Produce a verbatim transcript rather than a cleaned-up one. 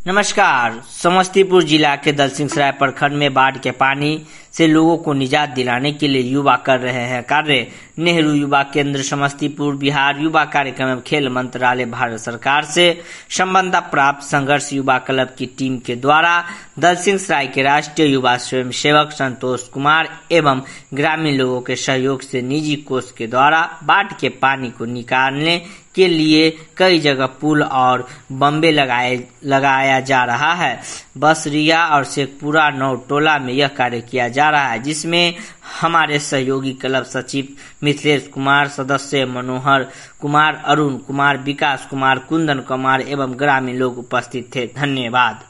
नमस्कार। समस्तीपुर जिला के दलसिंहसराय प्रखंड में बाढ़ के पानी से लोगों को निजात दिलाने के लिए युवा कर रहे हैं कार्य। नेहरू युवा केंद्र समस्तीपुर बिहार युवा कार्यक्रम एवं खेल मंत्रालय भारत सरकार से संबंध प्राप्त संघर्ष युवा क्लब की टीम के द्वारा दलसिंहसराय के राष्ट्रीय युवा स्वयंसेवक संतोष कुमार एवं ग्रामीण लोगों के सहयोग से निजी कोष के द्वारा बाढ़ के पानी को निकालने के लिए कई जगह पुल और बम्बे लगाए लगाया जा रहा है। बसरिया और शेखपुरा नौटोला में यह कार्य किया जा रहा है, जिसमें हमारे सहयोगी क्लब सचिव मिथिलेश कुमार, सदस्य मनोहर कुमार, अरुण कुमार, विकास कुमार, कुंदन कुमार एवं ग्रामीण लोग उपस्थित थे। धन्यवाद।